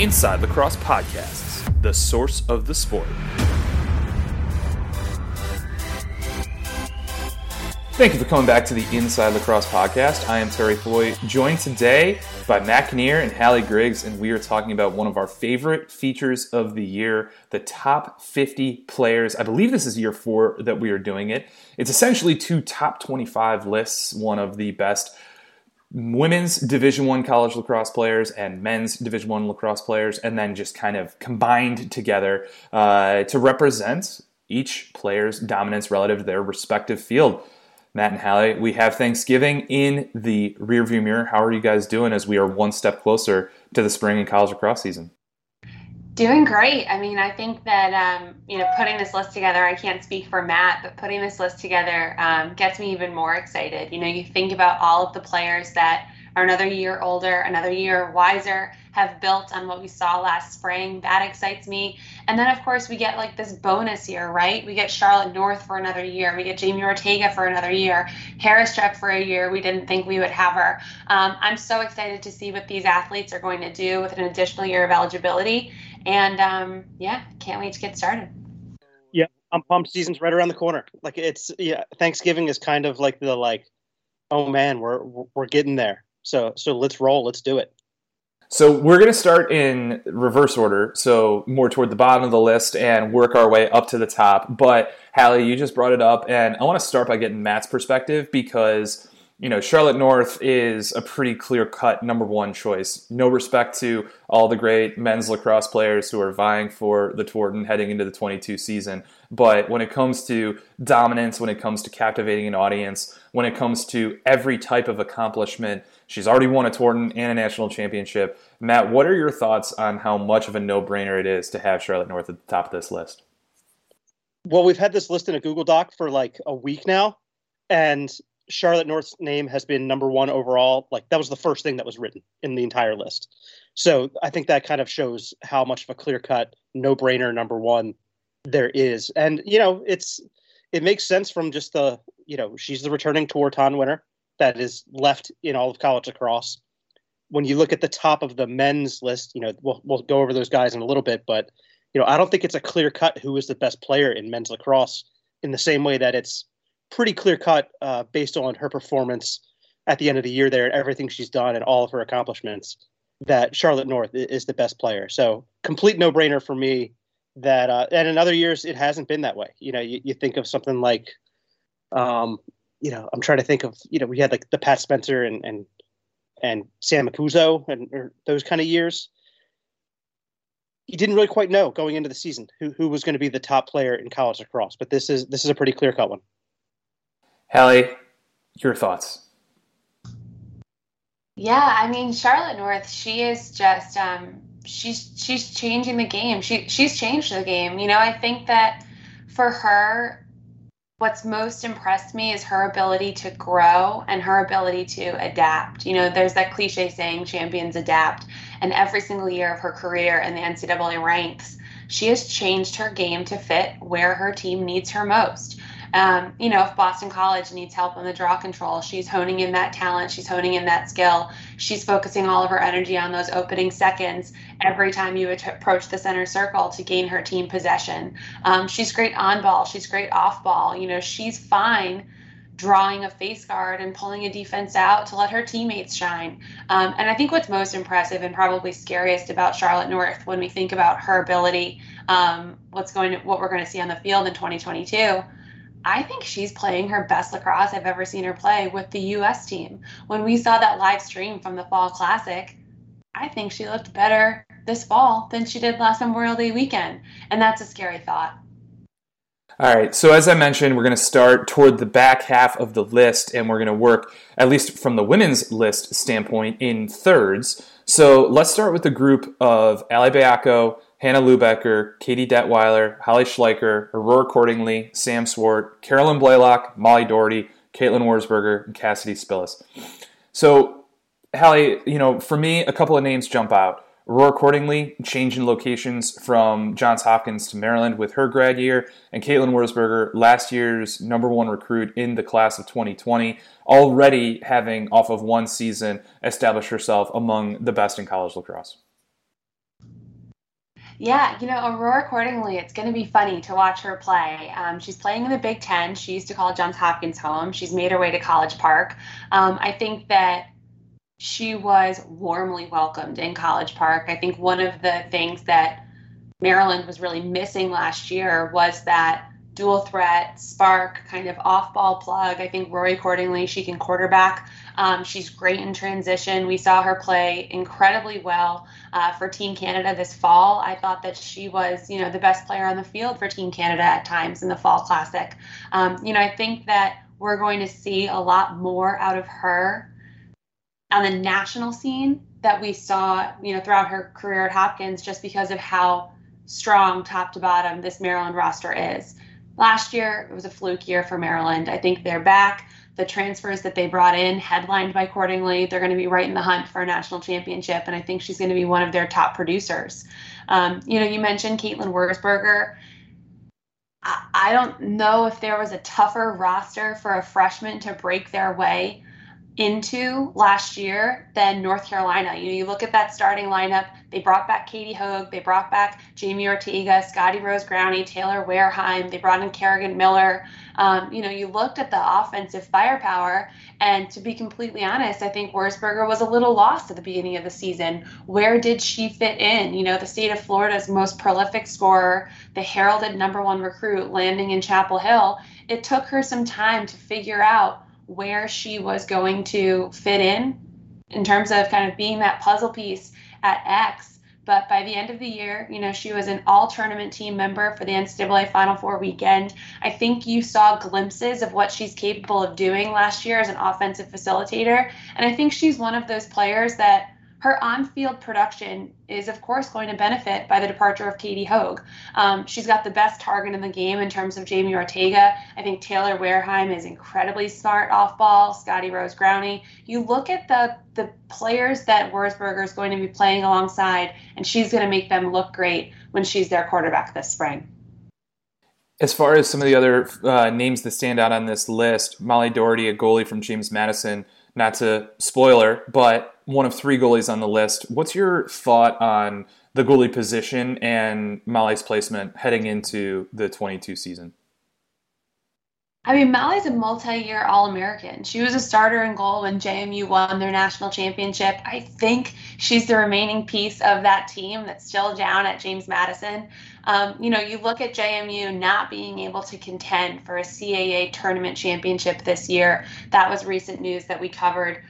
Inside Lacrosse Podcasts, the source of the sport. Thank you for coming back to the Inside Lacrosse Podcast. I am Terry Foy, joined today by Matt Kinnear and Hallie Griggs, and we are talking about one of our favorite features of the year, the top 50 players. I believe this is year 4 that we are doing it. It's essentially 2 top 25 lists, one of the best women's Division I college lacrosse players and men's Division I lacrosse players, and then just kind of combined together to represent each player's dominance relative to their respective field. Matt and Hallie, we have Thanksgiving in the rearview mirror. How are you guys doing as we are one step closer to the spring and college lacrosse season? Doing great. I mean, I think that, putting this list together, I can't speak for Matt, but putting this list together gets me even more excited. You think about all of the players that are another year older, another year wiser, have built on what we saw last spring. That excites me. And then, of course, we get like this bonus year, right? We get Charlotte North for another year. We get Jamie Ortega for another year. Haraschuk for a year. We didn't think we would have her. I'm so excited to see what these athletes are going to do with an additional year of eligibility. And can't wait to get started. Yeah, I'm pumped. Season's right around the corner. Thanksgiving is kind of like oh man, we're getting there. So let's roll. Let's do it. So we're going to start in reverse order, so more toward the bottom of the list and work our way up to the top. But Hallie, you just brought it up, and I want to start by getting Matt's perspective because, Charlotte North is a pretty clear-cut number one choice. No respect to all the great men's lacrosse players who are vying for the Twarden heading into the 22 season. But when it comes to dominance, when it comes to captivating an audience, when it comes to every type of accomplishment, she's already won a Twarden and a national championship. Matt, what are your thoughts on how much of a no-brainer it is to have Charlotte North at the top of this list? Well, we've had this list in a Google Doc for like a week now, and Charlotte North's name has been number one overall. Like, that was the first thing that was written in the entire list. So I think that kind of shows how much of a clear-cut, no-brainer number one there is. And, it makes sense from just she's the returning Tewaaraton winner that is left in all of college lacrosse. When you look at the top of the men's list, we'll go over those guys in a little bit, but, I don't think it's a clear cut who is the best player in men's lacrosse in the same way that it's pretty clear cut based on her performance at the end of the year there and everything she's done and all of her accomplishments that Charlotte North is the best player. So complete no brainer for me that, and in other years it hasn't been that way. You think of something like, I'm trying to think of, we had like the Pat Spencer and Sam Macuso and those kind of years. You didn't really quite know going into the season who was going to be the top player in college lacrosse, but this is a pretty clear cut one. Hallie, your thoughts? Yeah, I mean, Charlotte North, she is just she's changing the game. She's changed the game. I think that for her, what's most impressed me is her ability to grow and her ability to adapt. There's that cliche saying, champions adapt. And every single year of her career in the NCAA ranks, she has changed her game to fit where her team needs her most. If Boston College needs help on the draw control, she's honing in that talent. She's honing in that skill. She's focusing all of her energy on those opening seconds every time you approach the center circle to gain her team possession. She's great on ball. She's great off ball. She's fine drawing a face guard and pulling a defense out to let her teammates shine. And I think what's most impressive and probably scariest about Charlotte North when we think about her ability, what we're going to see on the field in 2022, I think she's playing her best lacrosse I've ever seen her play with the U.S. team. When we saw that live stream from the Fall Classic, I think she looked better this fall than she did last Memorial Day weekend. And that's a scary thought. All right, so as I mentioned, we're going to start toward the back half of the list, and we're going to work, at least from the women's list standpoint, in thirds. So let's start with the group of Allie Bayako, Hannah Lubecker, Katie Detweiler, Holly Schleicher, Aurora Cordingley, Sam Swart, Carolyn Blaylock, Molly Doherty, Caitlin Wurzberger, and Cassidy Spillis. So, Hallie, for me, a couple of names jump out. Aurora Cordingley, changing locations from Johns Hopkins to Maryland with her grad year, and Caitlin Wurzberger, last year's number one recruit in the class of 2020, already having, off of one season, established herself among the best in college lacrosse. Yeah, Aurora Accordingly, it's going to be funny to watch her play. She's playing in the Big Ten. She used to call Johns Hopkins home. She's made her way to College Park. I think that she was warmly welcomed in College Park. I think one of the things that Maryland was really missing last year was that dual threat, spark, kind of off-ball plug. I think Rory Accordingly, she can quarterback. She's great in transition. We saw her play incredibly well for Team Canada this fall. I thought that she was, the best player on the field for Team Canada at times in the Fall Classic. I think that we're going to see a lot more out of her on the national scene that we saw, throughout her career at Hopkins, just because of how strong top to bottom this Maryland roster is. Last year, it was a fluke year for Maryland. I think they're back. The transfers that they brought in, headlined by Accordingly, they're going to be right in the hunt for a national championship, and I think she's going to be one of their top producers. You mentioned Caitlin Wurzberger. I don't know if there was a tougher roster for a freshman to break their way into last year than North Carolina. You look at that starting lineup. They brought back Katie Hogue. They brought back Jamie Ortega, Scotty Rose Growney, Taylor Wareheim. They brought in Kerrigan Miller. You looked at the offensive firepower, and to be completely honest, I think Wurzberger was a little lost at the beginning of the season. Where did she fit in? The state of Florida's most prolific scorer, the heralded #1 recruit landing in Chapel Hill. It took her some time to figure out where she was going to fit in terms of kind of being that puzzle piece at X. But by the end of the year, she was an all-tournament team member for the NCAA Final Four weekend. I think you saw glimpses of what she's capable of doing last year as an offensive facilitator. And I think she's one of those players that her on-field production is, of course, going to benefit by the departure of Katie Hogue. She's got the best target in the game in terms of Jamie Ortega. I think Taylor Wareheim is incredibly smart off ball, Scotty Rose Growney. You look at the players that Wurzberger is going to be playing alongside, and she's going to make them look great when she's their quarterback this spring. As far as some of the other names that stand out on this list, Molly Doherty, a goalie from James Madison, not to spoiler, but one of 3 goalies on the list. What's your thought on the goalie position and Molly's placement heading into the 22 season? I mean, Molly's a multi-year All-American. She was a starter in goal when JMU won their national championship. I think she's the remaining piece of that team that's still down at James Madison. You look at JMU not being able to contend for a CAA tournament championship this year. That was recent news that we covered.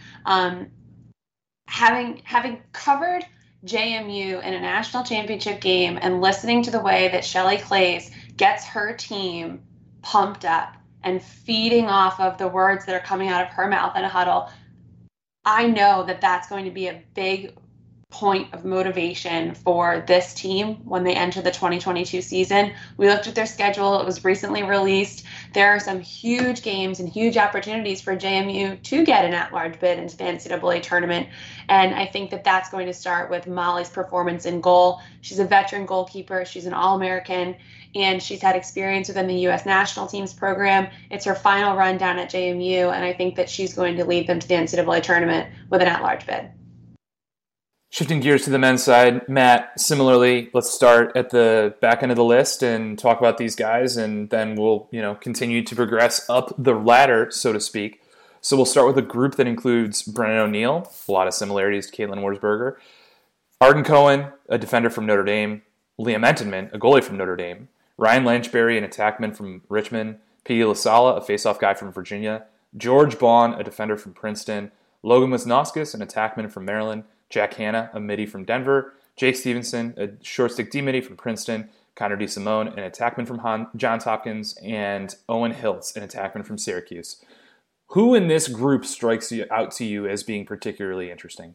Having covered JMU in a national championship game and listening to the way that Shelley Clays gets her team pumped up and feeding off of the words that are coming out of her mouth in a huddle, I know that that's going to be a big point of motivation for this team when they enter the 2022 season. We looked at their schedule. It was recently released. There are some huge games and huge opportunities for JMU to get an at-large bid into the NCAA tournament. And I think that that's going to start with Molly's performance in goal. She's a veteran goalkeeper. She's an All-American, and she's had experience within the U.S. national teams program. It's her final run down at JMU, and I think that she's going to lead them to the NCAA tournament with an at-large bid. Shifting gears to the men's side, Matt, similarly, let's start at the back end of the list and talk about these guys, and then we'll, continue to progress up the ladder, so to speak. So we'll start with a group that includes Brennan O'Neill, a lot of similarities to Caitlin Wurzberger, Arden Cohen, a defender from Notre Dame, Liam Entenmann, a goalie from Notre Dame, Ryan Lanchberry, an attackman from Richmond, P.E. LaSala, a faceoff guy from Virginia, George Baughan, a defender from Princeton, Logan Wisnauskas, an attackman from Maryland, Jack Hanna, a midi from Denver, Jake Stevenson, a short stick D-midi from Princeton, Connor DeSimone, an attackman from Johns Hopkins, and Owen Hiltz, an attackman from Syracuse. Who in this group strikes out to you as being particularly interesting?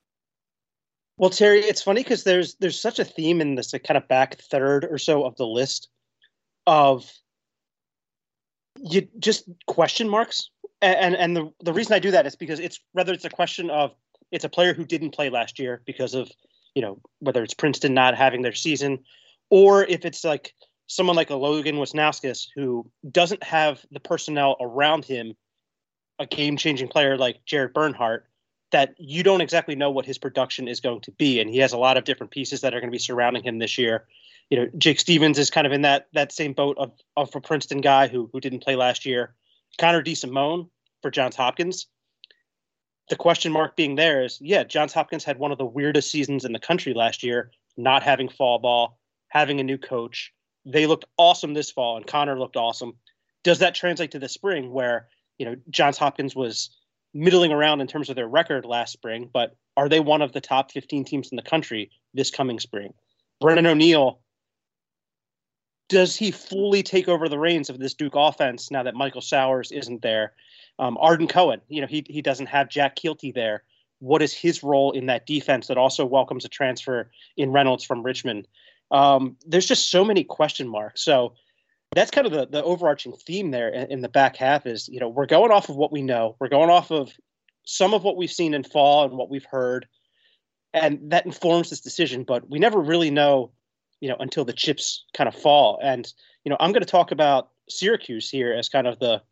Well, Terry, it's funny because there's such a theme in this kind of back third or so of the list of you just question marks. And the reason I do that is because it's a question of it's a player who didn't play last year because of, whether it's Princeton not having their season, or if it's like someone like a Logan Wisnauskas who doesn't have the personnel around him, a game-changing player like Jared Bernhardt, that you don't exactly know what his production is going to be. And he has a lot of different pieces that are going to be surrounding him this year. Jake Stevens is kind of in that same boat of a Princeton guy who didn't play last year. Connor DeSimone for Johns Hopkins. The question mark being there is, Johns Hopkins had one of the weirdest seasons in the country last year, not having fall ball, having a new coach. They looked awesome this fall, and Connor looked awesome. Does that translate to the spring where, Johns Hopkins was middling around in terms of their record last spring, but are they one of the top 15 teams in the country this coming spring? Brennan O'Neill, does he fully take over the reins of this Duke offense now that Michael Sowers isn't there? Arden Cohen, he doesn't have Jack Keelty there. What is his role in that defense that also welcomes a transfer in Reynolds from Richmond? There's just so many question marks. So that's kind of the overarching theme there in the back half is, we're going off of what we know. We're going off of some of what we've seen in fall and what we've heard. And that informs this decision, but we never really know, until the chips kind of fall. And, I'm going to talk about Syracuse here as kind of the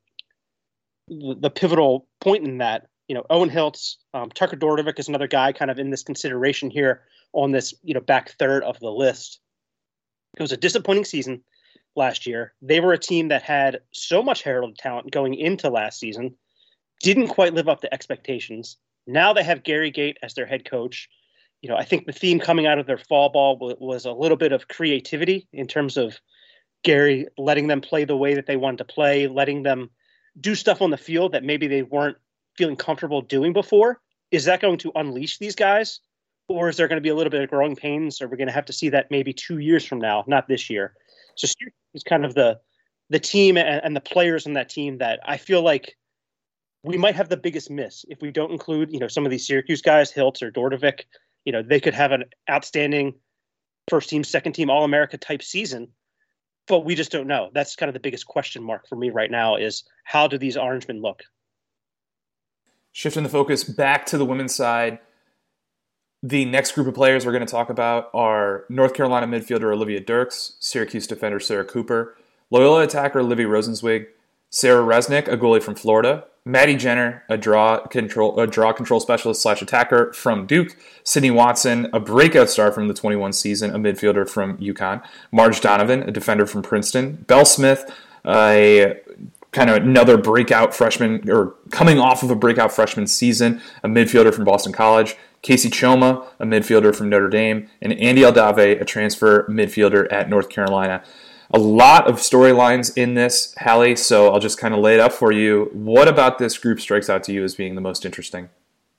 pivotal point in that. Owen Hiltz, Tucker Dordevic is another guy kind of in this consideration here on this, back third of the list. It was a disappointing season last year. They were a team that had so much heralded talent going into last season, didn't quite live up to expectations. Now they have Gary Gait as their head coach. I think the theme coming out of their fall ball was a little bit of creativity in terms of Gary letting them play the way that they wanted to play, letting them do stuff on the field that maybe they weren't feeling comfortable doing before. Is that going to unleash these guys? Or is there going to be a little bit of growing pains? Or we're going to have to see that maybe 2 years from now, not this year. So Syracuse is kind of the team and the players on that team that I feel like we might have the biggest miss if we don't include, some of these Syracuse guys, Hiltz or Dordevic. They could have an outstanding first team, second team, All-America type season, but we just don't know. That's kind of the biggest question mark for me right now is how do these Orangemen look? Shifting the focus back to the women's side, the next group of players we're going to talk about are North Carolina midfielder Olivia Dirks, Syracuse defender Sarah Cooper, Loyola attacker Livy Rosenzweig, Sarah Resnick, a goalie from Florida, Maddie Jenner, a draw control specialist / attacker from Duke, Sydney Watson, a breakout star from the 21 season, a midfielder from UConn, Marge Donovan, a defender from Princeton, Belle Smith, a kind of another breakout freshman, or coming off of a breakout freshman season, a midfielder from Boston College, Casey Choma, a midfielder from Notre Dame, and Andy Aldave, a transfer midfielder at North Carolina. A lot of storylines in this, Hallie, so I'll just kind of lay it up for you. What about this group strikes out to you as being the most interesting?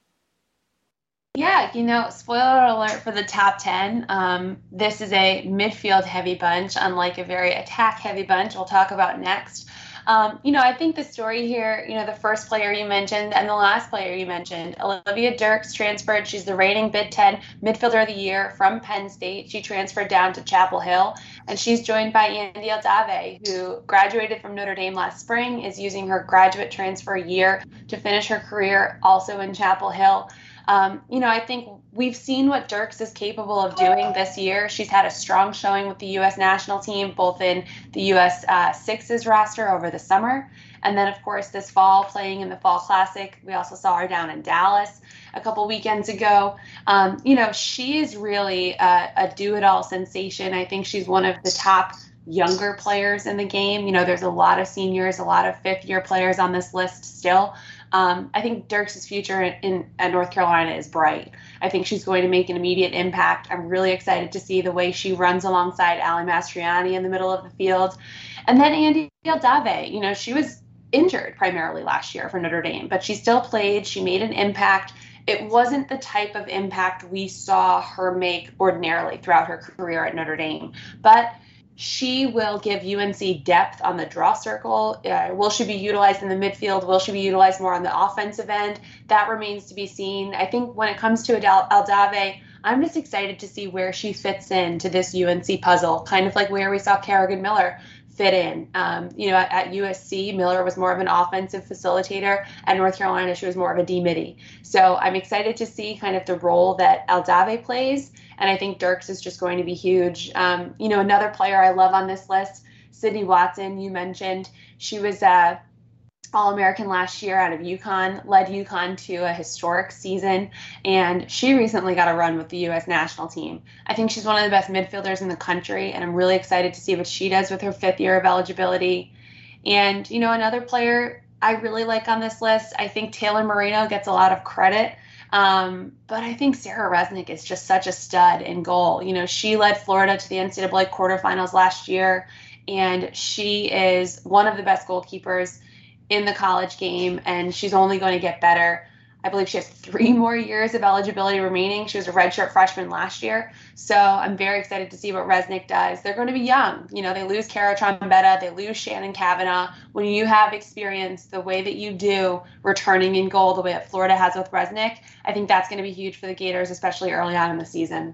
Yeah, spoiler alert for the top 10. This is a midfield-heavy bunch, unlike a very attack-heavy bunch we'll talk about next. I think the story here, the first player you mentioned and the last player you mentioned, Olivia Dirks transferred. She's the reigning Big Ten Midfielder of the Year from Penn State. She transferred down to Chapel Hill, and she's joined by Andy Aldave, who graduated from Notre Dame last spring, is using her graduate transfer year to finish her career also in Chapel Hill. I think we've seen what Dirks is capable of doing this year. She's had a strong showing with the U.S. national team, both in the U.S. Sixes roster over the summer, and then, of course, this fall playing in the Fall Classic. We also saw her down in Dallas a couple weekends ago. She is really a do-it-all sensation. I think she's one of the top younger players in the game. There's a lot of seniors, a lot of fifth-year players on this list still. I think Dirks' future at North Carolina is bright. I think she's going to make an immediate impact. I'm really excited to see the way she runs alongside Ali Mastriani in the middle of the field. And then Andy Aldave, she was injured primarily last year for Notre Dame, but she still played. She made an impact. It wasn't the type of impact we saw her make ordinarily throughout her career at Notre Dame, but she will give UNC depth on the draw circle. Will she be utilized in the midfield? Will she be utilized more on the offensive end? That remains to be seen. I think when it comes to Aldave, I'm just excited to see where she fits into this UNC puzzle, kind of like where we saw Kerrigan Miller fit in. At USC, Miller was more of an offensive facilitator. At North Carolina, she was more of a D-midi. So I'm excited to see kind of the role that Aldave plays. And I think Dirks is just going to be huge. Another player I love on this list, Sydney Watson, you mentioned. She was All-American last year out of UConn, led UConn to a historic season, and she recently got a run with the U.S. national team. I think she's one of the best midfielders in the country, and I'm really excited to see what she does with her 5th year of eligibility. And, another player I really like on this list, I think Taylor Moreno gets a lot of credit, but I think Sarah Resnick is just such a stud in goal. She led Florida to the NCAA quarterfinals last year, and she is one of the best goalkeepers in the college game, and she's only going to get better. I believe she has 3 more years of eligibility remaining. She was a redshirt freshman last year, so I'm very excited to see what Resnick does. They're going to be young. They lose Cara Trombetta, they lose Shannon Kavanaugh. When you have experience the way that you do, returning in goal the way that Florida has with Resnick, I think that's going to be huge for the Gators, especially early on in the season.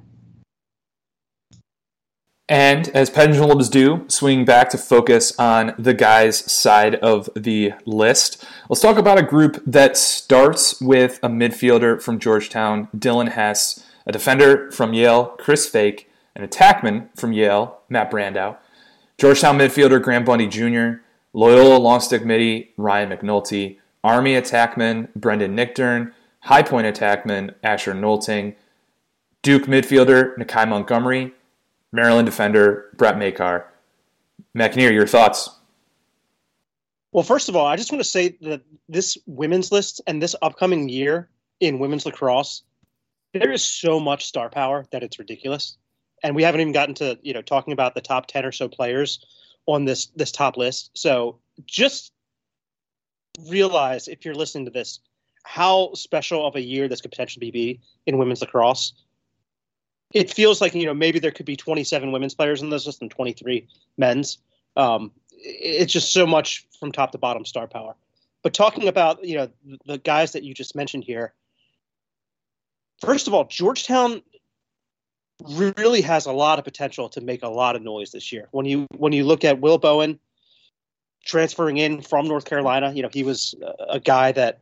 And as pendulums do, swing back to focus on the guys' side of the list. Let's talk about a group that starts with a midfielder from Georgetown, Dylan Hess, a defender from Yale, Chris Fake, an attackman from Yale, Matt Brandow, Georgetown midfielder Graham Bundy Jr., Loyola long-stick midi Ryan McNulty, Army attackman Brendan Nickdern, High Point attackman Asher Nolting, Duke midfielder Nakai Montgomery, Maryland defender Brett Makar. McNear, your thoughts? Well, first of all, I just want to say that this women's list and this upcoming year in women's lacrosse, there is so much star power that it's ridiculous. And we haven't even gotten to, talking about the top 10 or so players on this top list. So just realize, if you're listening to this, how special of a year this could potentially be in women's lacrosse. It feels like, maybe there could be 27 women's players in this list and 23 men's. It's just so much from top to bottom star power. But talking about, the guys that you just mentioned here, first of all, Georgetown really has a lot of potential to make a lot of noise this year. When you look at Will Bowen transferring in from North Carolina, he was a guy that,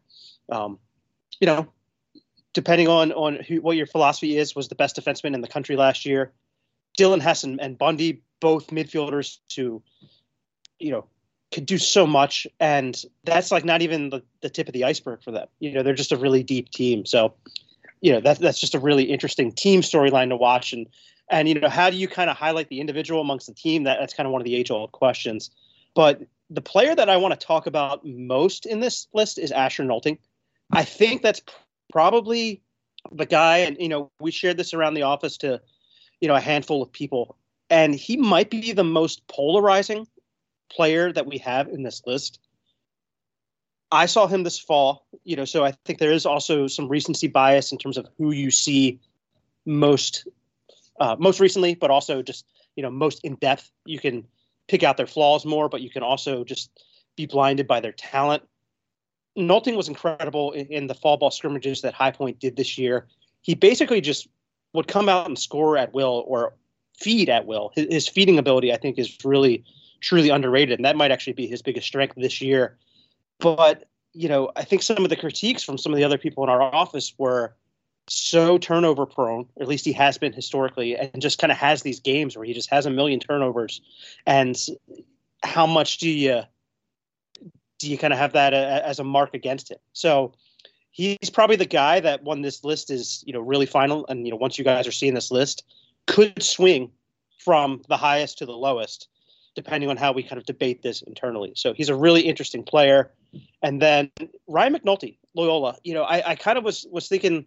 depending on what your philosophy is, was the best defenseman in the country last year. Dylan Hess and Bundy, both midfielders who, could do so much. And that's like not even the tip of the iceberg for them. They're just a really deep team. So, that's just a really interesting team storyline to watch. And how do you kind of highlight the individual amongst the team? That's kind of one of the age-old questions. But the player that I want to talk about most in this list is Asher Nolting. I think that's probably the guy, and we shared this around the office to a handful of people, and he might be the most polarizing player that we have in this list. I saw him this fall, so I think there is also some recency bias in terms of who you see most recently, but also just most in depth. You can pick out their flaws more, but you can also just be blinded by their talent. Nolting was incredible in the fall ball scrimmages that High Point did this year. He basically just would come out and score at will or feed at will. His feeding ability, I think, is really, truly underrated, and that might actually be his biggest strength this year. But, I think some of the critiques from some of the other people in our office were so turnover prone, or at least he has been historically, and just kind of has these games where he just has a million turnovers. And how much do you kind of have that as a mark against him? So he's probably the guy that, when this list is, really final, and, once you guys are seeing this list, could swing from the highest to the lowest, depending on how we kind of debate this internally. So he's a really interesting player. And then Ryan McNulty, Loyola, I kind of was thinking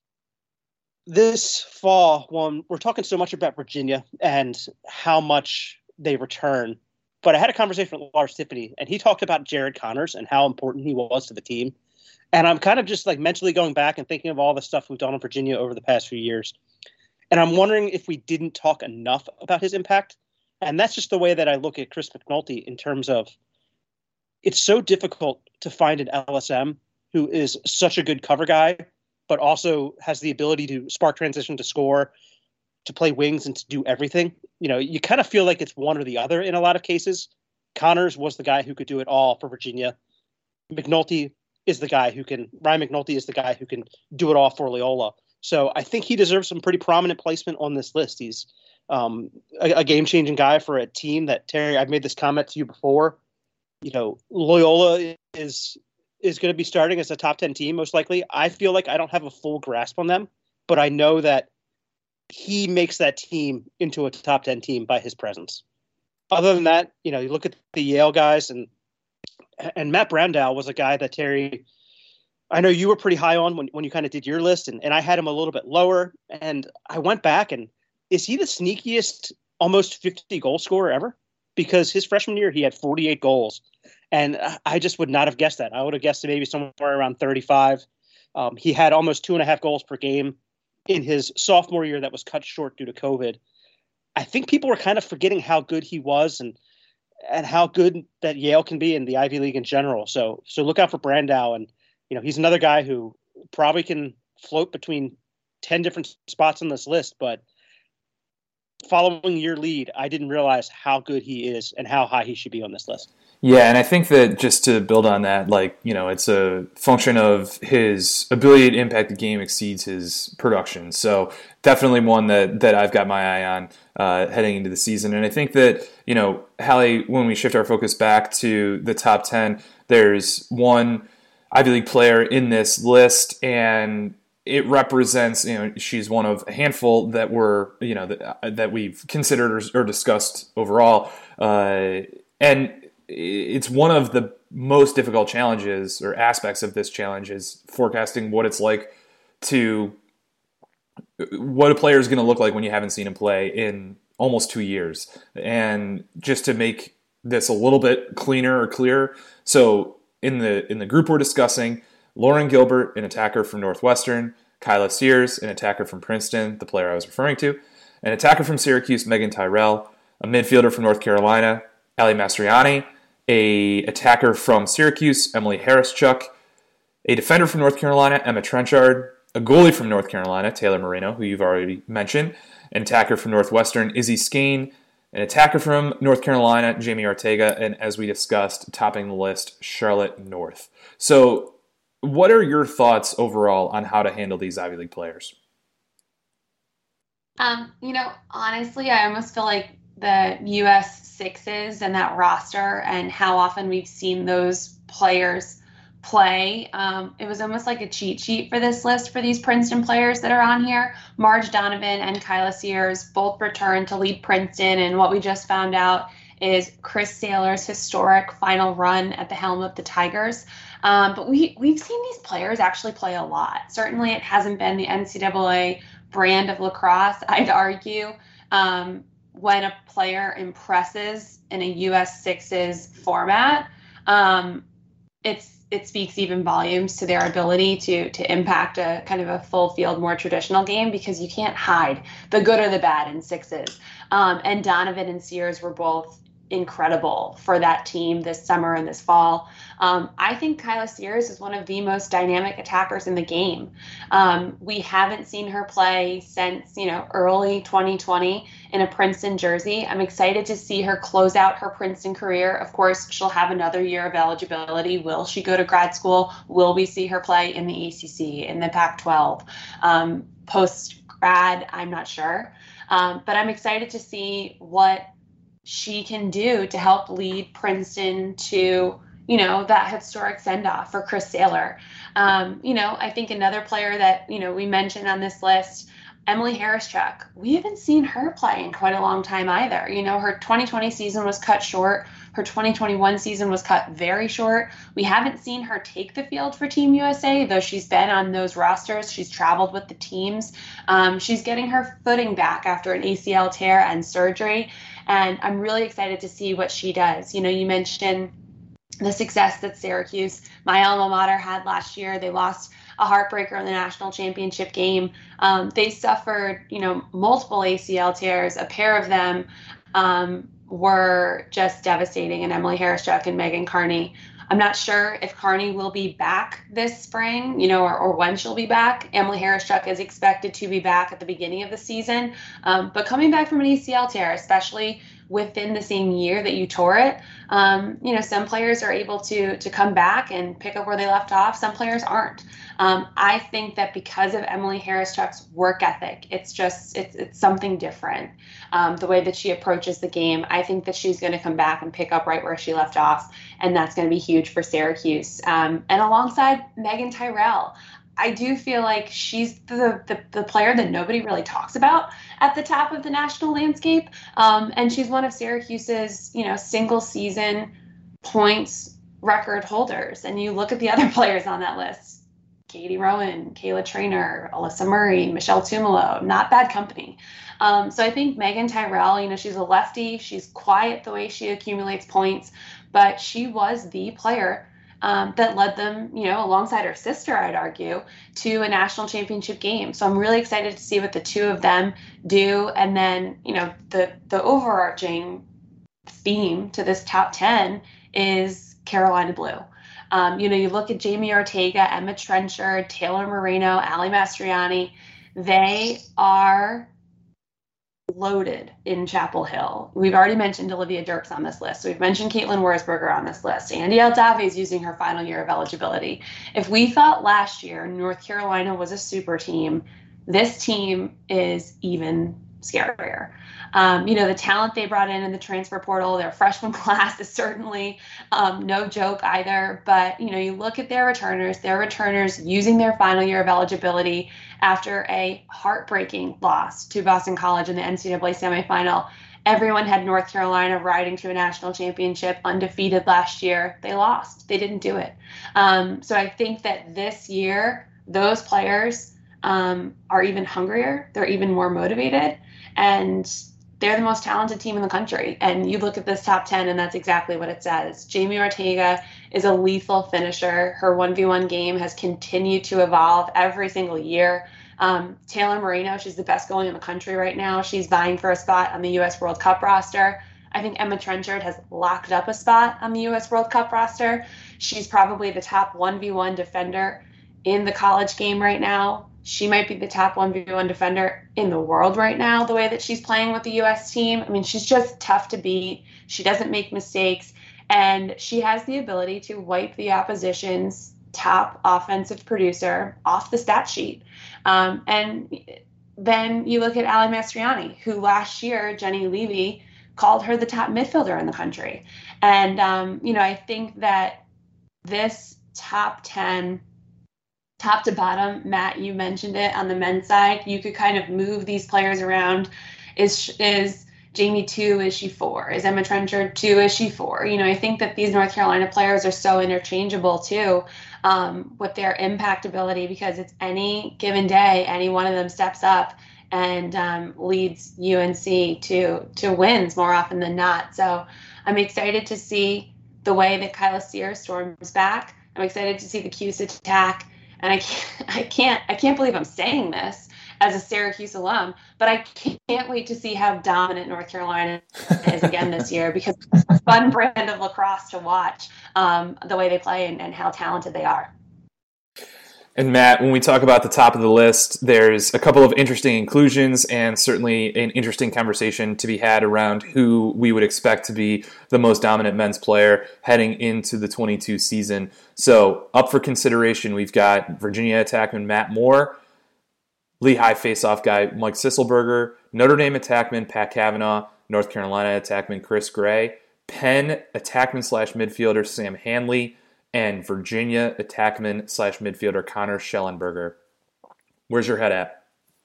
this fall, when we're talking so much about Virginia and how much they return, but I had a conversation with Lars Tiffany, and he talked about Jared Connors and how important he was to the team. And I'm kind of just like mentally going back and thinking of all the stuff we've done in Virginia over the past few years. And I'm wondering if we didn't talk enough about his impact. And that's just the way that I look at Chris McNulty, in terms of, it's so difficult to find an LSM who is such a good cover guy, but also has the ability to spark transition, to score, to play wings, and to do everything. You kind of feel like it's one or the other in a lot of cases. Connors was the guy who could do it all for Virginia. Ryan McNulty is the guy who can do it all for Loyola. So I think he deserves some pretty prominent placement on this list. He's a game-changing guy for a team that, Terry, I've made this comment to you before. Loyola is going to be starting as a top 10 team, most likely. I feel like I don't have a full grasp on them, but I know that he makes that team into a top 10 team by his presence. Other than that, you look at the Yale guys, and Matt Brandau was a guy that, Terry, I know you were pretty high on when you kind of did your list, and I had him a little bit lower. And I went back, and is he the sneakiest almost 50 goal scorer ever? Because his freshman year, he had 48 goals. And I just would not have guessed that. I would have guessed maybe somewhere around 35. He had almost 2.5 goals per game in his sophomore year that was cut short due to COVID. I think people were kind of forgetting how good he was and how good that Yale can be in the Ivy League in general. So look out for Brandau. And, he's another guy who probably can float between 10 different spots on this list. But following your lead, I didn't realize how good he is and how high he should be on this list. Yeah, and I think that just to build on that, it's a function of his ability to impact the game exceeds his production. So definitely one that I've got my eye on heading into the season. And I think that, Hallie, when we shift our focus back to the top 10, there's one Ivy League player in this list, and it represents, she's one of a handful that were, that we've considered or discussed overall. And it's one of the most difficult challenges or aspects of this challenge is forecasting what it's like what a player is going to look like when you haven't seen him play in almost 2 years. And just to make this a little bit cleaner or clearer. So in the group we're discussing, Lauren Gilbert, an attacker from Northwestern, Kyla Sears, an attacker from Princeton, the player I was referring to, an attacker from Syracuse, Megan Tyrell, a midfielder from North Carolina, Ali Mastriani, a attacker from Syracuse, Emily Harris-Chuck, a defender from North Carolina, Emma Trenchard, a goalie from North Carolina, Taylor Moreno, who you've already mentioned, an attacker from Northwestern, Izzy Skane, an attacker from North Carolina, Jamie Ortega, and as we discussed, topping the list, Charlotte North. So what are your thoughts overall on how to handle these Ivy League players? Honestly, I almost feel like the U.S. Sixes and that roster and how often we've seen those players play. It was almost like a cheat sheet for this list for these Princeton players that are on here. Marge Donovan and Kyla Sears both returned to lead Princeton, and what we just found out is Chris Saylor's historic final run at the helm of the Tigers. But we've seen these players actually play a lot. Certainly it hasn't been the NCAA brand of lacrosse, I'd argue. When a player impresses in a U.S. Sixes format, it speaks even volumes to their ability to impact a kind of a full field, more traditional game, because you can't hide the good or the bad in sixes. And Donovan and Sears were both incredible for that team this summer and this fall. I think Kyla Sears is one of the most dynamic attackers in the game. We haven't seen her play since, early 2020 in a Princeton jersey. I'm excited to see her close out her Princeton career. Of course, she'll have another year of eligibility. Will she go to grad school? Will we see her play in the ACC, in the Pac-12? Post-grad, I'm not sure. But I'm excited to see what she can do to help lead Princeton to, that historic send-off for Chris Saylor. I think another player that, we mentioned on this list, Emily Harris-Chuck, we haven't seen her play in quite a long time either. Her 2020 season was cut short. Her 2021 season was cut very short. We haven't seen her take the field for Team USA, though she's been on those rosters. She's traveled with the teams. She's getting her footing back after an ACL tear and surgery. And I'm really excited to see what she does. You mentioned the success that Syracuse, my alma mater, had last year. They lost a heartbreaker in the national championship game. They suffered, multiple ACL tears. A pair of them were just devastating, and Emily Harris-Chuck and Megan Carney. I'm not sure if Carney will be back this spring, or when she'll be back. Emily Harris-Chuck is expected to be back at the beginning of the season. But coming back from an ACL tear, especially within the same year that you tore it. Some players are able to come back and pick up where they left off. Some players aren't. I think that because of Emily Harastruck's work ethic, it's something different. The way that she approaches the game, I think that she's going to come back and pick up right where she left off, and that's going to be huge for Syracuse. And alongside Megan Tyrell, I do feel like she's the player that nobody really talks about at the top of the national landscape. And she's one of Syracuse's, single season points record holders. And you look at the other players on that list: Katie Rowan, Kayla Trainer, Alyssa Murray, Michelle Tumalo, not bad company. So I think Megan Tyrell, she's a lefty. She's quiet the way she accumulates points, but she was the player that led them, alongside her sister, I'd argue, to a national championship game. So I'm really excited to see what the two of them do. And then, the overarching theme to this top 10 is Carolina Blue. You look at Jamie Ortega, Emma Trenchard, Taylor Moreno, Ali Mastriani. They are loaded in Chapel Hill. We've already mentioned Olivia Dirks on this list. We've mentioned Caitlin Wurzberger on this list. Andy Aldave is using her final year of eligibility. If we thought last year North Carolina was a super team, this team is even scarier. The talent they brought in the transfer portal, their freshman class is certainly no joke either. But, you look at their returners using their final year of eligibility after a heartbreaking loss to Boston College in the NCAA semifinal. Everyone had North Carolina riding to a national championship undefeated last year. They lost. They didn't do it. So I think that this year, those players are even hungrier. They're even more motivated. And they're the most talented team in the country. And you look at this top 10, and that's exactly what it says. Jamie Ortega is a lethal finisher. Her 1v1 game has continued to evolve every single year. Taylor Moreno, she's the best goalie in the country right now. She's vying for a spot on the U.S. World Cup roster. I think Emma Trenchard has locked up a spot on the U.S. World Cup roster. She's probably the top 1v1 defender in the college game right now. She might be the top 1v1 defender in the world right now, the way that she's playing with the U.S. team. I mean, she's just tough to beat. She doesn't make mistakes. And she has the ability to wipe the opposition's top offensive producer off the stat sheet. And then you look at Ali Mastriani, who last year, Jenny Levy called her the top midfielder in the country. And, I think that this top 10, top to bottom, Matt, you mentioned it on the men's side, you could kind of move these players around. Is Jamie 2? Is she 4? Is Emma Trenchard 2? Is she 4? I think that these North Carolina players are so interchangeable too, with their impact ability, because it's any given day, any one of them steps up and leads UNC to wins more often than not. So I'm excited to see the way that Kyla Sear storms back. I'm excited to see the Cuse attack. And I can't believe I'm saying this as a Syracuse alum, but I can't wait to see how dominant North Carolina is again this year, because it's a fun brand of lacrosse to watch, the way they play and how talented they are. And Matt, when we talk about the top of the list, there's a couple of interesting inclusions and certainly an interesting conversation to be had around who we would expect to be the most dominant men's player heading into the 22 season. So up for consideration, we've got Virginia attackman Matt Moore, Lehigh faceoff guy Mike Sisselberger, Notre Dame attackman Pat Kavanaugh, North Carolina attackman Chris Gray, Penn attackman/midfielder Sam Hanley, and Virginia attackman/midfielder Connor Schellenberger. Where's your head at?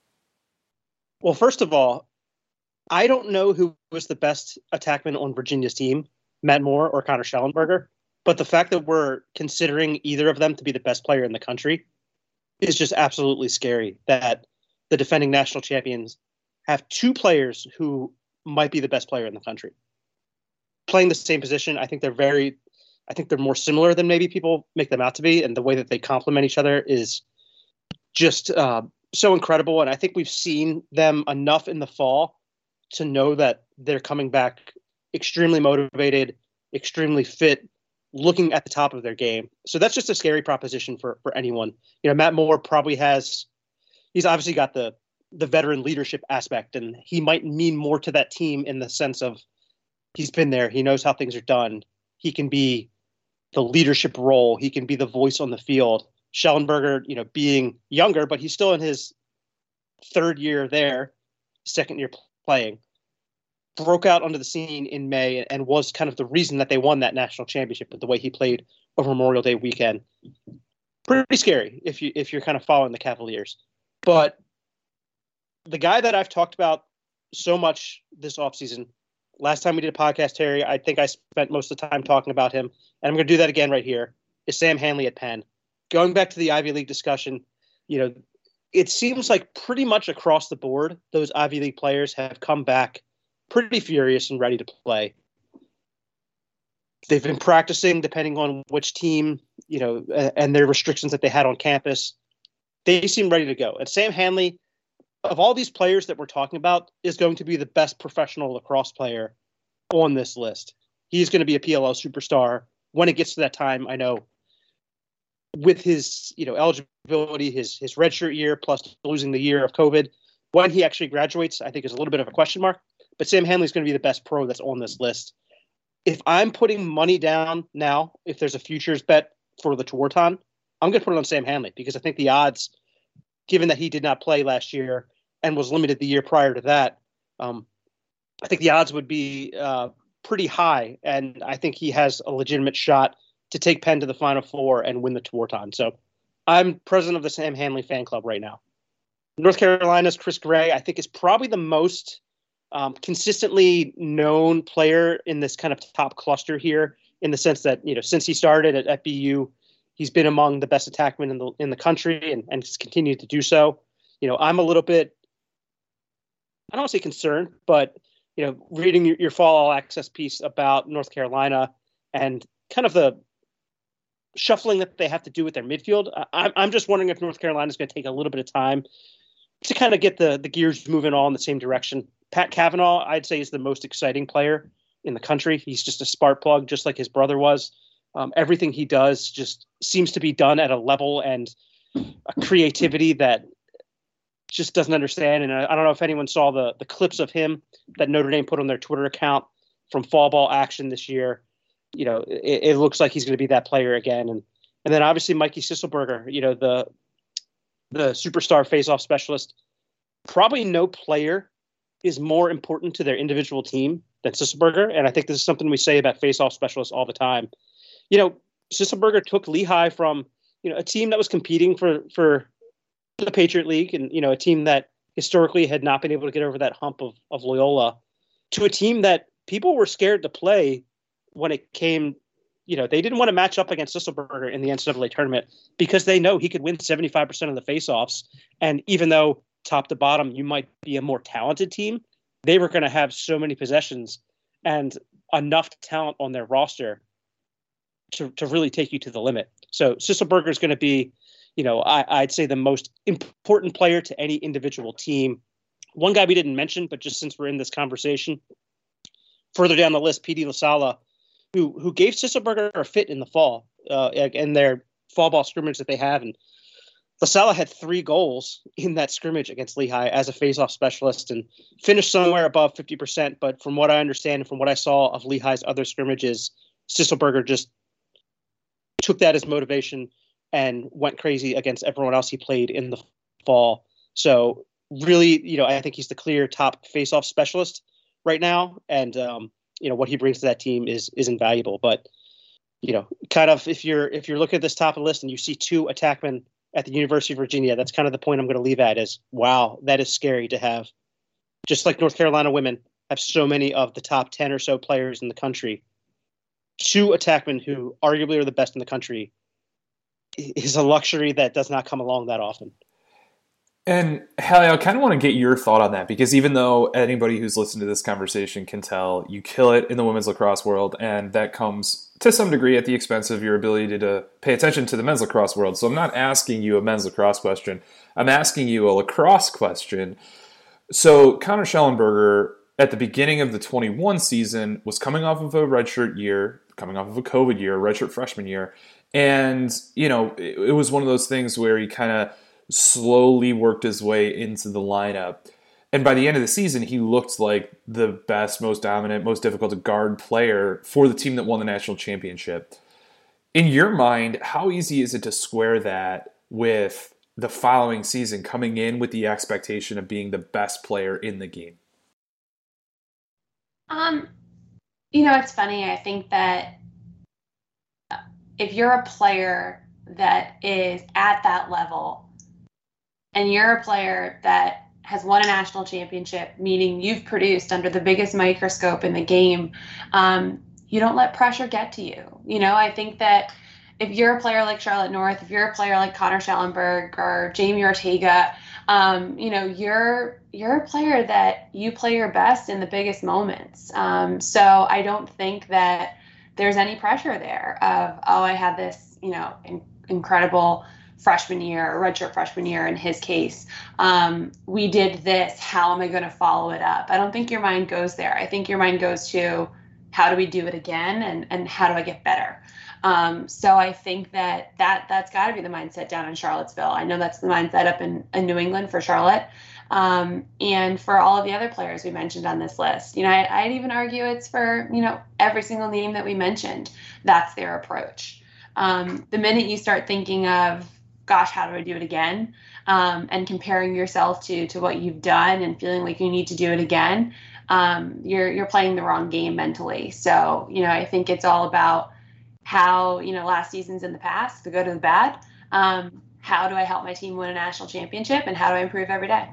Well, first of all, I don't know who was the best attackman on Virginia's team, Matt Moore or Connor Schellenberger, but the fact that we're considering either of them to be the best player in the country is just absolutely scary, that the defending national champions have two players who might be the best player in the country playing the same position. I think they're more similar than maybe people make them out to be, and the way that they complement each other is just so incredible. And I think we've seen them enough in the fall to know that they're coming back extremely motivated, extremely fit, looking at the top of their game. So that's just a scary proposition for anyone. Matt Moore probably he's obviously got the veteran leadership aspect, and he might mean more to that team in the sense of He's been there. He knows how things are done. He can be the leadership role. He can be the voice on the field. Schellenberger, being younger, but he's still in his third year there, second year playing, broke out onto the scene in May and was kind of the reason that they won that national championship with the way he played over Memorial Day weekend. Pretty scary if you're kind of following the Cavaliers. But the guy that I've talked about so much this offseason, last time we did a podcast, Terry, I think I spent most of the time talking about him, and I'm going to do that again right here, is Sam Hanley at Penn. Going back to the Ivy League discussion, it seems like pretty much across the board, those Ivy League players have come back pretty furious and ready to play. They've been practicing depending on which team, and their restrictions that they had on campus. They seem ready to go. And Sam Hanley, of all these players that we're talking about, is going to be the best professional lacrosse player on this list. He's going to be a PLL superstar when it gets to that time. I know with his, eligibility, his redshirt year plus losing the year of COVID, when he actually graduates, I think is a little bit of a question mark. But Sam Hanley is going to be the best pro that's on this list. If I'm putting money down now, if there's a futures bet for the Tewaaraton, I'm going to put it on Sam Hanley because I think the odds, given that he did not play last year and was limited the year prior to that, I think the odds would be pretty high. And I think he has a legitimate shot to take Penn to the Final Four and win the Tewaaraton. So I'm president of the Sam Hanley fan club right now. North Carolina's Chris Gray, I think, is probably the most consistently known player in this kind of top cluster here, in the sense that, since he started at BU, he's been among the best attackmen in the country and has continued to do so. I'm a little bit, I don't want to say concerned, but, reading your fall all access piece about North Carolina and kind of the shuffling that they have to do with their midfield, I'm just wondering if North Carolina is going to take a little bit of time to kind of get the gears moving all in the same direction. Pat Cavanaugh, I'd say, is the most exciting player in the country. He's just a spark plug, just like his brother was. Everything he does just seems to be done at a level and a creativity that just doesn't understand. And I don't know if anyone saw the clips of him that Notre Dame put on their Twitter account from fall ball action this year. It looks like he's going to be that player again. And then obviously Mikey Sisselberger, the superstar face-off specialist. Probably no player is more important to their individual team than Sisselberger. And I think this is something we say about face-off specialists all the time. Sisselberger took Lehigh from, a team that was competing for the Patriot League and, a team that historically had not been able to get over that hump of Loyola, to a team that people were scared to play when it came, they didn't want to match up against Sisselberger in the NCAA tournament because they know he could win 75% of the faceoffs. And even though top to bottom, you might be a more talented team, they were going to have so many possessions and enough talent on their roster to really take you to the limit. So Sisselberger is going to be, I'd say the most important player to any individual team. One guy we didn't mention, but just since we're in this conversation, further down the list, P.D. LaSala, who gave Sisselberger a fit in the fall in their fall ball scrimmage that they have. And LaSala had 3 goals in that scrimmage against Lehigh as a faceoff specialist and finished somewhere above 50%. But from what I understand and from what I saw of Lehigh's other scrimmages, Sisselberger just took that as motivation and went crazy against everyone else he played in the fall. So really, I think he's the clear top faceoff specialist right now. And, what he brings to that team is invaluable. But, kind of if you're looking at this top of the list and you see 2 attackmen at the University of Virginia, that's kind of the point I'm going to leave at is, wow, that is scary to have. Just like North Carolina women have so many of the top 10 or so players in the country, 2 attackmen who arguably are the best in the country is a luxury that does not come along that often. And Hallie, I kind of want to get your thought on that, because even though anybody who's listened to this conversation can tell you kill it in the women's lacrosse world, and that comes to some degree at the expense of your ability to pay attention to the men's lacrosse world. So I'm not asking you a men's lacrosse question. I'm asking you a lacrosse question. So Connor Schellenberger, at the beginning of the 21 season, was coming off of a redshirt year, coming off of a COVID year, redshirt freshman year. And, it was one of those things where he kind of slowly worked his way into the lineup. And by the end of the season, he looked like the best, most dominant, most difficult to guard player for the team that won the national championship. In your mind, how easy is it to square that with the following season coming in with the expectation of being the best player in the game? It's funny. I think that if you're a player that is at that level and you're a player that has won a national championship, meaning you've produced under the biggest microscope in the game, you don't let pressure get to you. I think that if you're a player like Charlotte North, if you're a player like Connor Schellenberg or Jamie Ortega, you're a player that you play your best in the biggest moments. So I don't think that there's any pressure there of, I had this, incredible freshman year, or redshirt freshman year in his case. We did this. How am I going to follow it up? I don't think your mind goes there. I think your mind goes to, how do we do it again, and how do I get better? So I think that's got to be the mindset down in Charlottesville. I know that's the mindset up in New England for Charlotte, and for all of the other players we mentioned on this list. I'd even argue it's for every single name that we mentioned. That's their approach. The minute you start thinking of, gosh, how do I do it again, and comparing yourself to what you've done and feeling like you need to do it again, you're playing the wrong game mentally. So I think it's all about how, last season's in the past, the good and the bad. How do I help my team win a national championship, and how do I improve every day?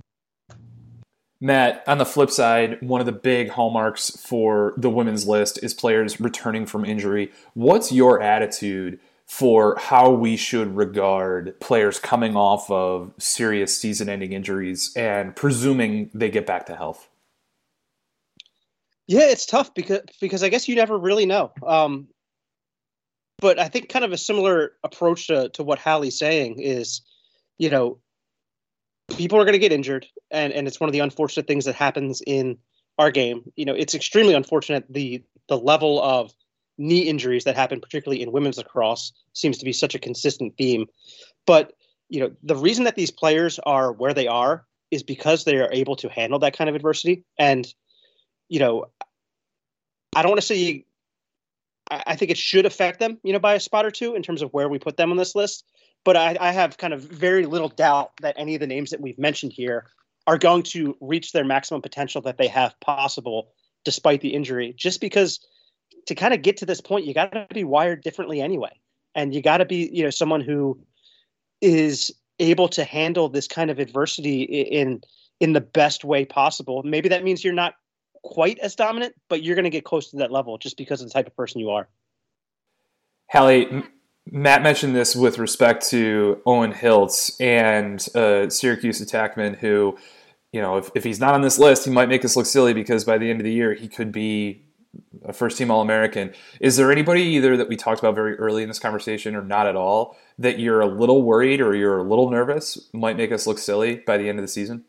Matt, on the flip side, one of the big hallmarks for the women's list is players returning from injury. What's your attitude for how we should regard players coming off of serious season-ending injuries and presuming they get back to health? Yeah, it's tough because I guess you never really know. But I think kind of a similar approach to what Hallie's saying is, people are going to get injured, and it's one of the unfortunate things that happens in our game. It's extremely unfortunate. The level of knee injuries that happen, particularly in women's lacrosse, seems to be such a consistent theme. But, the reason that these players are where they are is because they are able to handle that kind of adversity. And, I don't want to say I think it should affect them, by a spot or two in terms of where we put them on this list. But I have kind of very little doubt that any of the names that we've mentioned here are going to reach their maximum potential that they have possible despite the injury, just because to kind of get to this point, you got to be wired differently anyway. And you got to be, someone who is able to handle this kind of adversity in the best way possible. Maybe that means you're not quite as dominant, but you're going to get close to that level just because of the type of person you are. Hallie, Matt mentioned this with respect to Owen Hiltz and Syracuse attackman who, if he's not on this list, he might make us look silly because by the end of the year, he could be a first-team All-American. Is there anybody either that we talked about very early in this conversation or not at all that you're a little worried or you're a little nervous might make us look silly by the end of the season?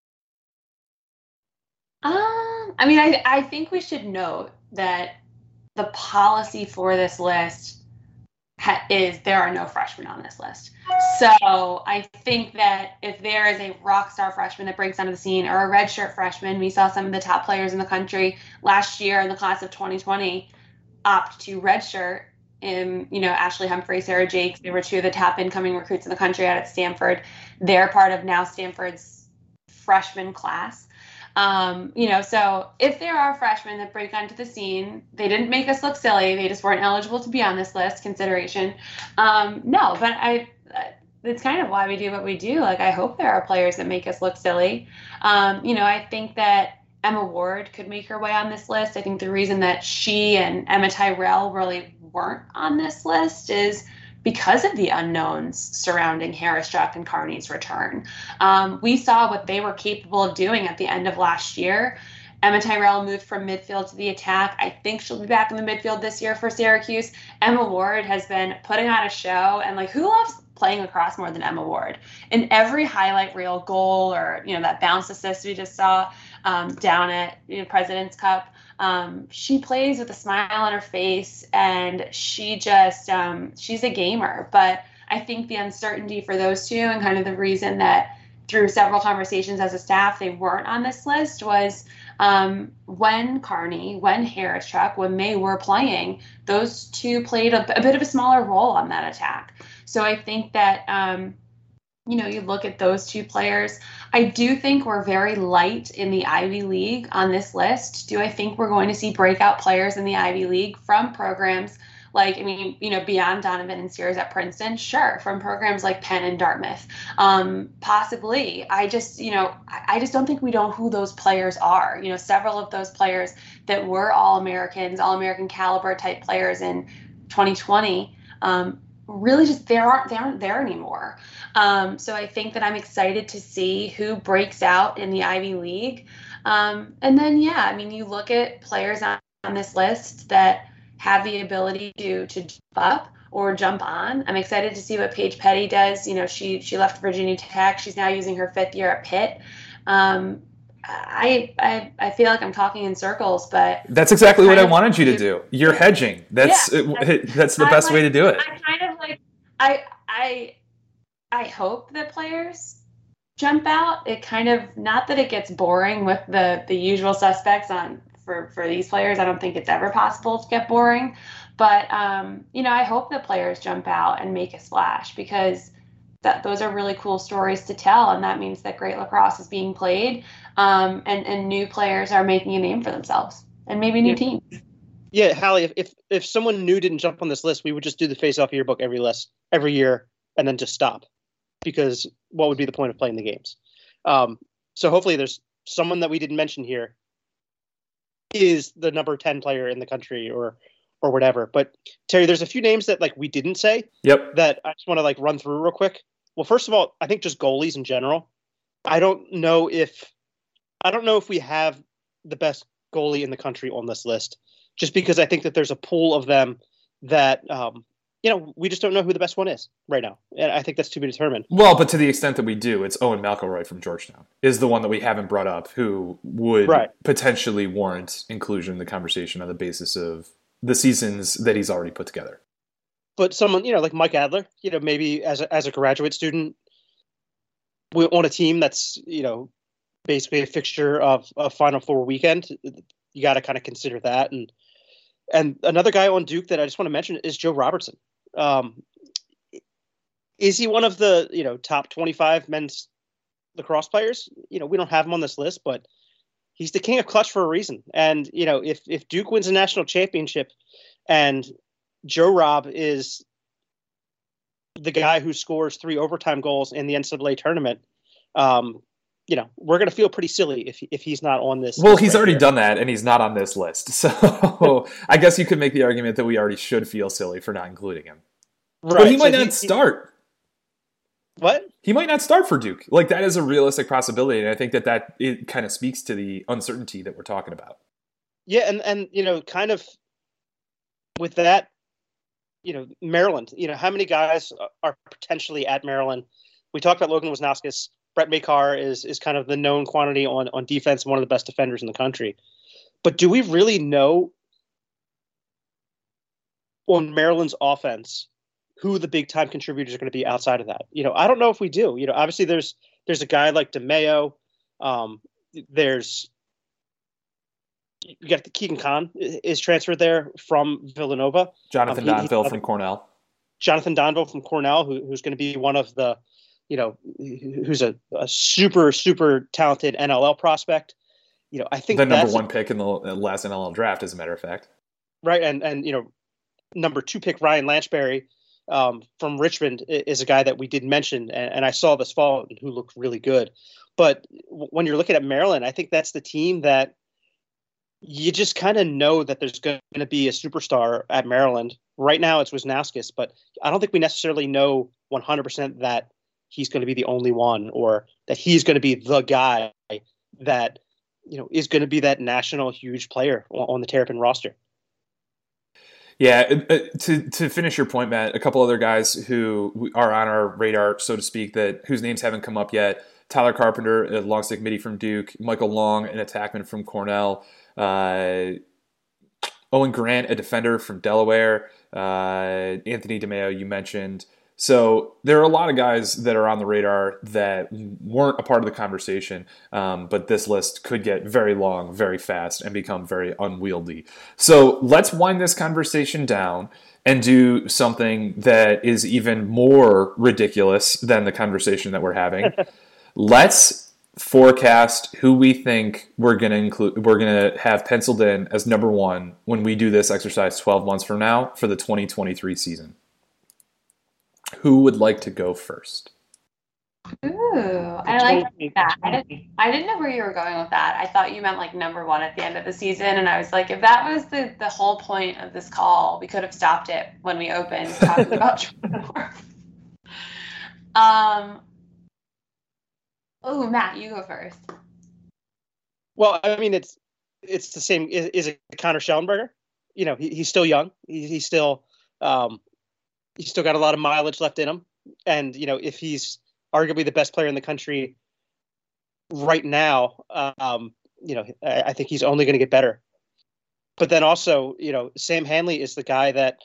I think we should note that the policy for this list is there are no freshmen on this list. So I think that if there is a rock star freshman that breaks onto the scene or a redshirt freshman, we saw some of the top players in the country last year in the class of 2020 opt to redshirt. Ashley Humphrey, Sarah Jakes, they were two of the top incoming recruits in the country out at Stanford. They're part of now Stanford's freshman class. So if there are freshmen that break onto the scene, they didn't make us look silly. They just weren't eligible to be on this list consideration. No, but it's kind of why we do what we do. Like, I hope there are players that make us look silly. I think that Emma Ward could make her way on this list. I think the reason that she and Emma Tyrell really weren't on this list is because of the unknowns surrounding Harris Struck and Carney's return. We saw what they were capable of doing at the end of last year. Emma Tyrell moved from midfield to the attack. I think she'll be back in the midfield this year for Syracuse. Emma Ward has been putting on a show, and who loves playing lacrosse more than Emma Ward? In every highlight reel goal or that bounce assist we just saw down at President's Cup, she plays with a smile on her face, and she just she's a gamer. But I think the uncertainty for those two and kind of the reason that through several conversations as a staff, they weren't on this list was when Carney, when Harastruck, when they were playing, those two played a bit of a smaller role on that attack. So I think that, you look at those two players. I do think we're very light in the Ivy League on this list. Do I think we're going to see breakout players in the Ivy League from programs like, beyond Donovan and Sears at Princeton? Sure. From programs like Penn and Dartmouth. Possibly. I just don't think we know who those players are. Several of those players that were All-Americans, All-American caliber type players in 2020, really just they aren't there anymore. So I think that I'm excited to see who breaks out in the Ivy League. And then, you look at players on this list that have the ability to jump up or jump on. I'm excited to see what Paige Petty does. She left Virginia Tech. She's now using her 5th year at Pitt. I feel like I'm talking in circles, but that's exactly what I wanted you to do. You're hedging. That's the best way to do it. I kind of like I hope that players jump out. It kind of, not that it gets boring with the usual suspects for these players. I don't think it's ever possible to get boring, but I hope that players jump out and make a splash, because those are really cool stories to tell, and that means that great lacrosse is being played, and new players are making a name for themselves, and maybe new teams. Yeah, Hallie, if someone new didn't jump on this list, we would just do the face-off yearbook every year and then just stop, because what would be the point of playing the games? So hopefully there's someone that we didn't mention here is the number 10 player in the country or whatever. But Terry, there's a few names that we didn't say. Yep. That I just want to run through real quick. Well, first of all, I think just goalies in general. I don't know if we have the best goalie in the country on this list, just because I think that there's a pool of them that we just don't know who the best one is right now. And I think that's to be determined. Well, but to the extent that we do, it's Owen McElroy from Georgetown is the one that we haven't brought up, who would potentially warrant inclusion in the conversation on the basis of the seasons that he's already put together. But someone, like Mike Adler, maybe as a graduate student on a team that's, basically a fixture of a Final Four weekend, you got to kind of consider that. And another guy on Duke that I just want to mention is Joe Robertson. Is he one of the, top 25 men's lacrosse players? We don't have him on this list, but he's the king of clutch for a reason. And, if Duke wins a national championship and Joe Rob is the guy who scores 3 overtime goals in the NCAA tournament, we're going to feel pretty silly if he's not on this. Well, he's already done that, and he's not on this list. So I guess you could make the argument that we already should feel silly for not including him. Right. But he might not start. What? He might not start for Duke. That is a realistic possibility, and I think that it kind of speaks to the uncertainty that we're talking about. Yeah, and kind of with that, Maryland, how many guys are potentially at Maryland? We talked about Logan Wisnauskas. Brett Makar is kind of the known quantity on defense, one of the best defenders in the country. But do we really know on Maryland's offense who the big time contributors are going to be outside of that? I don't know if we do. Obviously there's a guy like DeMayo. There's you got the Keegan Khan is transferred there from Villanova. Jonathan Donville from Cornell. Jonathan Donville from Cornell, who's going to be one of the, who's a super, super talented NLL prospect. I think the number 1 pick in the last NLL draft, as a matter of fact. Right. And number 2 pick Ryan Lanchberry from Richmond is a guy that we did mention. And I saw this fall who looked really good. But when you're looking at Maryland, I think that's the team that you just kind of know that there's going to be a superstar at Maryland. Right now it's Wisnauskas, but I don't think we necessarily know 100% that he's going to be the only one, or that he's going to be the guy that, is going to be that national huge player on the Terrapin roster. Yeah, to finish your point, Matt, a couple other guys who are on our radar, so to speak, whose names haven't come up yet. Tyler Carpenter, a long stick midi from Duke. Michael Long, an attackman from Cornell. Owen Grant, a defender from Delaware. Anthony DeMeo, you mentioned. So there are a lot of guys that are on the radar that weren't a part of the conversation, but this list could get very long, very fast, and become very unwieldy. So let's wind this conversation down and do something that is even more ridiculous than the conversation that we're having. Let's forecast who we think we're going to have penciled in as number one when we do this exercise 12 months from now for the 2023 season. Who would like to go first? Ooh, I like that. I didn't know where you were going with that. I thought you meant like number one at the end of the season, and I was like, if that was the whole point of this call, we could have stopped it when we opened talking about Trevor. Oh, Matt, you go first. Well, I mean, it's the same. Is it Connor Schellenberger? You know, he's still young. He's still got a lot of mileage left in him, and you know, if he's arguably the best player in the country right now, you know, I think he's only going to get better. But then also, you know, Sam Hanley is the guy that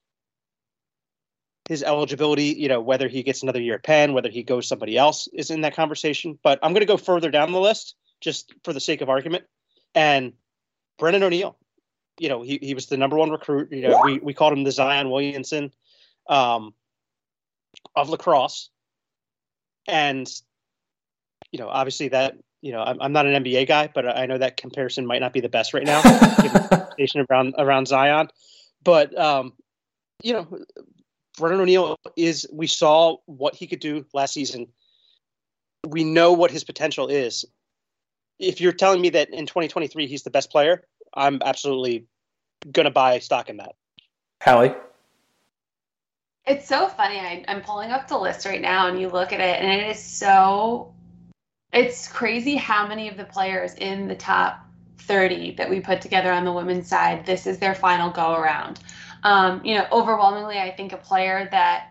his eligibility, you know, whether he gets another year at Penn, whether he goes somebody else is in that conversation. But I'm going to go further down the list just for the sake of argument. And Brennan O'Neill, you know, he was the number one recruit. You know, we called him the Zion Williamson of lacrosse. And, you know, obviously that, you know, I'm not an NBA guy, but I know that comparison might not be the best right now, given the conversation around Zion. But, you know, Brennan O'Neill we saw what he could do last season. We know what his potential is. If you're telling me that in 2023 he's the best player, I'm absolutely going to buy stock in that. Hallie? It's so funny. I'm pulling up the list right now, and you look at it, and it's crazy how many of the players in the top 30 that we put together on the women's side, this is their final go around. You know, overwhelmingly, I think a player that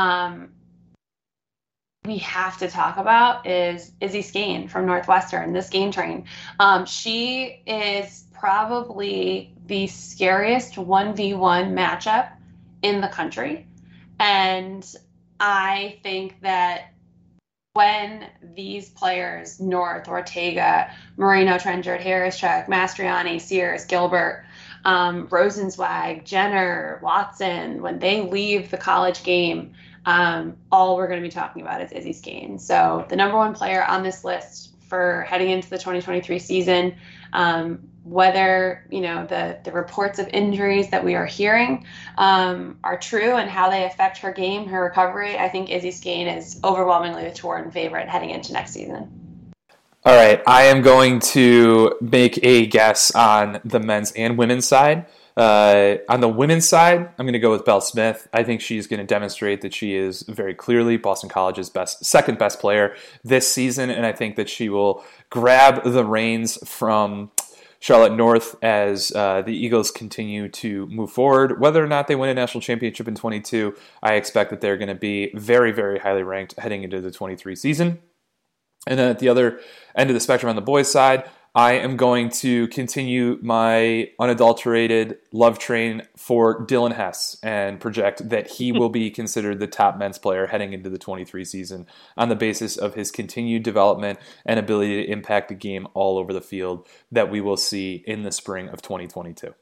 we have to talk about is Izzy Skane from Northwestern, the Skane train. She is probably the scariest 1v1 matchup in the country. And I think that when these players, North, Ortega, Marino, Trenchard, Harris-Chuck, Mastriani, Sears, Gilbert, Rosenzweig, Jenner, Watson, when they leave the college game, all we're going to be talking about is Izzy Skane. So the number one player on this list for heading into the 2023 season, whether, you know, the reports of injuries that we are hearing are true and how they affect her game, her recovery, I think Izzy Skane is overwhelmingly the Torin favorite heading into next season. All right, I am going to make a guess on the men's and women's side. On the women's side, I'm going to go with Belle Smith. I think she's going to demonstrate that she is very clearly Boston College's second best player this season, and I think that she will grab the reins from Charlotte North as the Eagles continue to move forward. Whether or not they win a national championship in 22, I expect that they're going to be very, very highly ranked heading into the 23 season. And then at the other end of the spectrum on the boys' side, I am going to continue my unadulterated love train for Dylan Hess and project that he will be considered the top men's player heading into the 23 season on the basis of his continued development and ability to impact the game all over the field that we will see in the spring of 2022.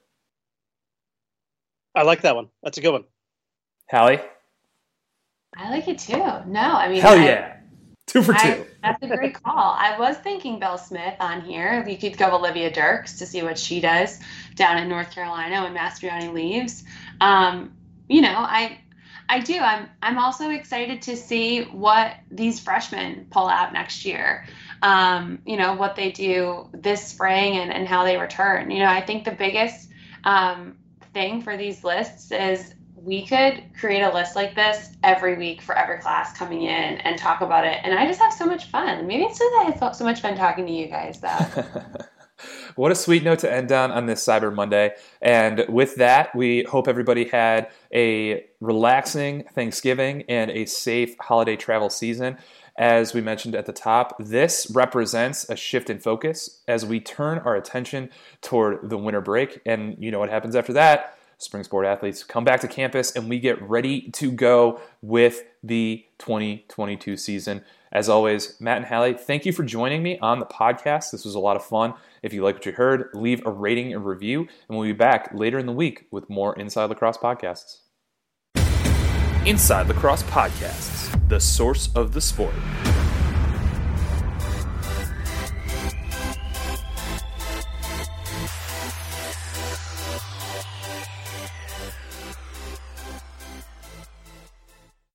I like that one. That's a good one. Hallie? I like it too. No, I mean, hell yeah. 2 for 2. That's a great call. I was thinking Belle Smith on here. We could go Olivia Dirks to see what she does down in North Carolina when Mastriani leaves. You know, I do. I'm also excited to see what these freshmen pull out next year. You know, what they do this spring and how they return. You know, I think the biggest thing for these lists is we could create a list like this every week for every class coming in and talk about it. And I just have so much fun. Maybe it's because I have so much fun talking to you guys, though. What a sweet note to end on this Cyber Monday. And with that, we hope everybody had a relaxing Thanksgiving and a safe holiday travel season. As we mentioned at the top, this represents a shift in focus as we turn our attention toward the winter break. And you know what happens after that? spring sport athletes come back to campus and we get ready to go with the 2022 season. As always, Matt and Hallie, thank you for joining me on the podcast. This was a lot of fun. If you like what you heard, leave a rating and review, and we'll be back later in the week with more Inside Lacrosse podcasts. Inside Lacrosse Podcasts, the source of the sport.